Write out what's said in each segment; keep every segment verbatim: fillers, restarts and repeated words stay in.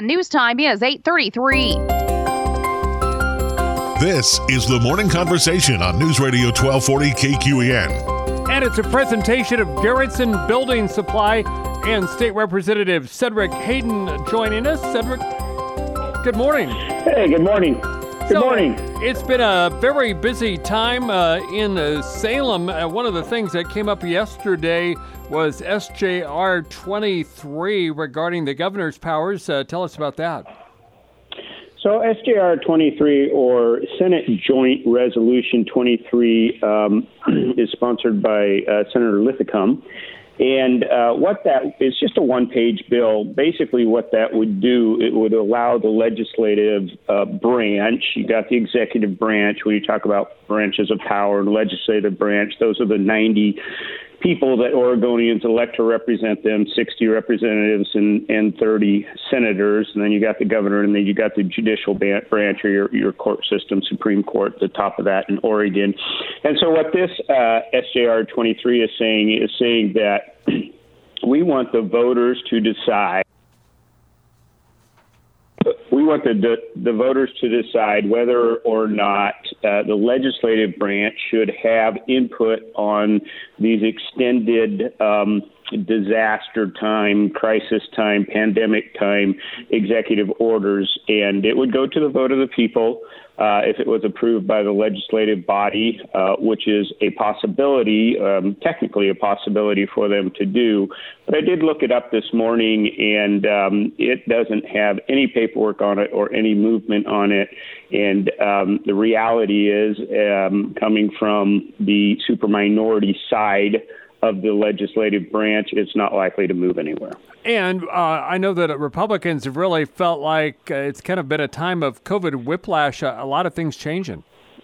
News time is eight thirty-three. This is the Morning Conversation on News Radio twelve forty K Q E N. And it's a presentation of Garrettson Building Supply and State Representative Cedric Hayden joining us. Cedric, good morning. Hey, good morning. Good so, morning. It's been a very busy time uh, in uh, Salem. Uh, one of the things that came up yesterday was S J R twenty-three regarding the governor's powers. Uh, tell us about that. So S J R twenty-three, or Senate Joint Resolution twenty-three, um, is sponsored by uh, Senator Linthicum. And uh, what that is, just a one-page bill. Basically what that would do, it would allow the legislative uh, branch, you got the executive branch, when you talk about branches of power, and legislative branch, those are the ninety people that Oregonians elect to represent them, sixty representatives and, and thirty senators. And then you got the governor, and then you got the judicial branch, or your, your court system, Supreme Court, at the top of that in Oregon. And so what this uh, S J R twenty-three is saying is saying that we want the voters to decide We want the, the voters to decide whether or not uh, the legislative branch should have input on these extended um, disaster time, crisis time, pandemic time executive orders. And it would go to the vote of the people uh, if it was approved by the legislative body, uh, which is a possibility, um, technically a possibility for them to do. But I did look it up this morning, and um, it doesn't have any paperwork on it or any movement on it. And um, the reality is, um, coming from the superminority side of the legislative branch, it's not likely to move anywhere. And uh, I know that Republicans have really felt like uh, it's kind of been a time of COVID whiplash, uh, a lot of things changing.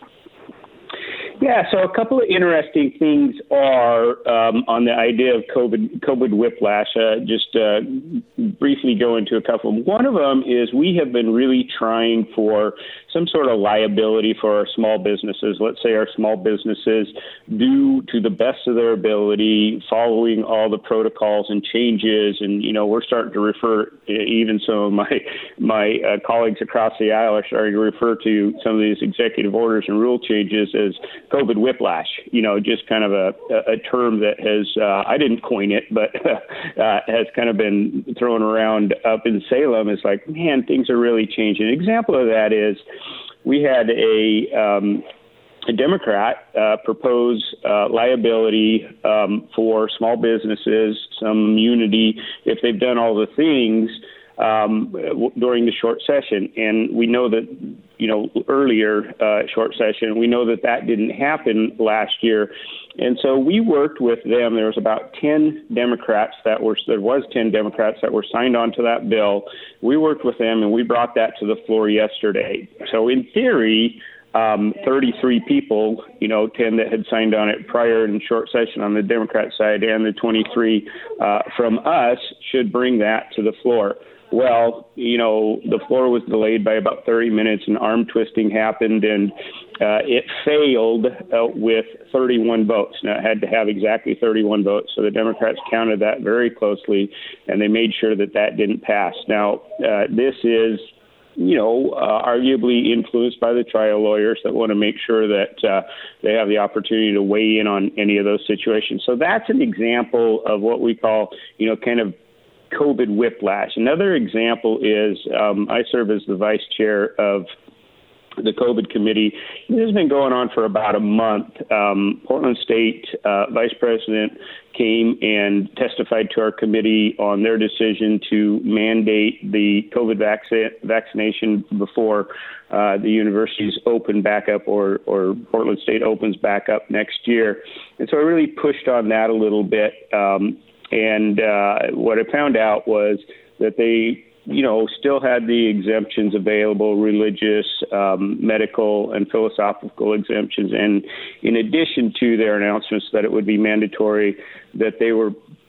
Yeah, so a couple of interesting things are um, on the idea of COVID, COVID whiplash. Uh, just uh, briefly go into a couple of them. One of them is we have been really trying for some sort of liability for our small businesses. Let's say our small businesses do, to the best of their ability, following all the protocols and changes. And, you know, we're starting to refer, even some of my, my uh, colleagues across the aisle are starting to refer to some of these executive orders and rule changes as COVID whiplash, you know, just kind of a, a term that has, uh, I didn't coin it, but uh, has kind of been thrown around up in Salem. It's like, man, things are really changing. An example of that is we had a, um, a Democrat uh, propose uh, liability um, for small businesses, some immunity if they've done all the things um, w- during the short session. And we know that, you know, earlier uh, short session, we know that that didn't happen last year. And so we worked with them. There was about ten Democrats that were, there was ten Democrats that were signed on to that bill. We worked with them and we brought that to the floor yesterday. So in theory, um, thirty-three people, you know, ten that had signed on it prior in short session on the Democrat side, and the twenty-three uh, from us should bring that to the floor. Well, you know, the floor was delayed by about thirty minutes and arm twisting happened, and uh, it failed uh, with thirty-one votes. Now, it had to have exactly thirty-one votes, so the Democrats counted that very closely, and they made sure that that didn't pass. Now, uh, this is, you know, uh, arguably influenced by the trial lawyers that want to make sure that uh, they have the opportunity to weigh in on any of those situations. So that's an example of what we call, you know, kind of COVID whiplash. Another example is um, I serve as the vice chair of the COVID committee. This has been going on for about a month. Um, Portland State uh, Vice President came and testified to our committee on their decision to mandate the COVID vac- vaccination before uh, the universities open back up, or, or Portland State opens back up next year. And so I really pushed on that a little bit. Um, And uh, what I found out was that they, you know, still had the exemptions available, religious, um, medical, and philosophical exemptions. And in addition to their announcements that it would be mandatory, that they were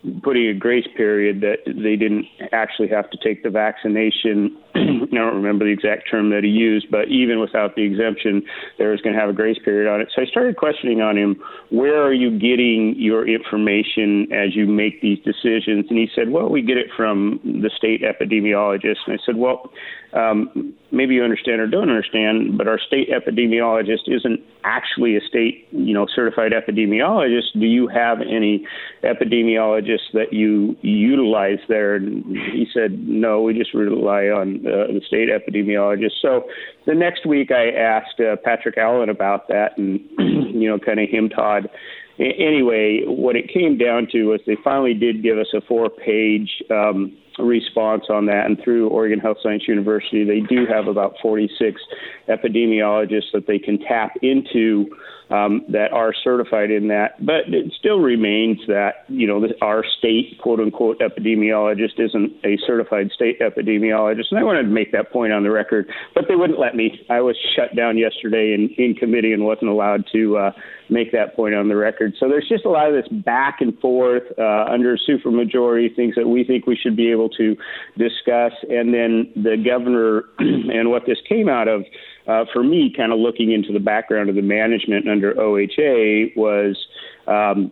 putting a grace period that they didn't actually have to take the vaccination. I don't remember the exact term that he used, but even without the exemption, there was going to have a grace period on it. So I started questioning on him, where are you getting your information as you make these decisions? And he said, well, we get it from the state epidemiologist. And I said, well, um, maybe you understand or don't understand, but our state epidemiologist isn't actually a state, you know, certified epidemiologist. Do you have any epidemiologists that you utilize there? And he said, no, we just rely on uh, the state epidemiologist. So the next week I asked uh, Patrick Allen about that and, you know, kind of him-tawed. Anyway, what it came down to was they finally did give us a four-page um, response on that, and through Oregon Health Science University, they do have about forty-six epidemiologists that they can tap into um, that are certified in that. But it still remains that, you know, our state, quote-unquote, epidemiologist isn't a certified state epidemiologist, and I wanted to make that point on the record, but they wouldn't let me. I was shut down yesterday in, in committee and wasn't allowed to uh, make that point on the record. So there's just a lot of this back and forth uh, under supermajority, things that we think we should be able to discuss. And then the governor and what this came out of, uh, for me, kind of looking into the background of the management under O H A was, um,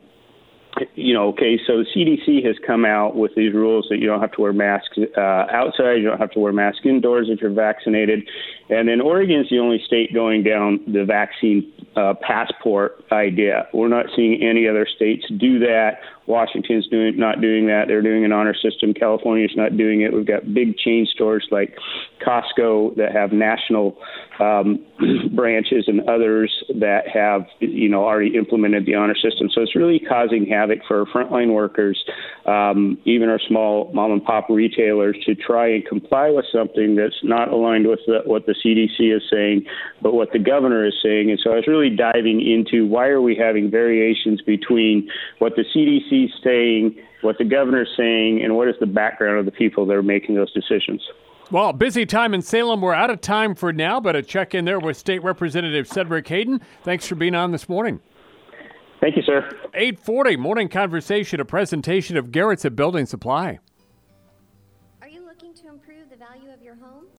you know, okay, so the C D C has come out with these rules that you don't have to wear masks uh, outside, you don't have to wear masks indoors if you're vaccinated. And then Oregon is the only state going down the vaccine uh, passport idea. We're not seeing any other states do that. Washington's doing not doing that. They're doing an honor system. California's not doing it. We've got big chain stores like Costco that have national um, branches and others that have, you know, already implemented the honor system. So it's really causing havoc for our frontline workers, um, even our small mom and pop retailers, to try and comply with something that's not aligned with the, what the C D C is saying, but what the governor is saying. And so I was really diving into why are we having variations between what the C D C is saying, what the governor's saying, and what is the background of the people that are making those decisions. Well, busy time in Salem. We're out of time for now, but a check in there with State Representative Cedric Hayden. Thanks for being on this morning. Thank you, sir. eight forty, Morning Conversation, a presentation of Garrett's at Building Supply. Are you looking to improve the value of your home?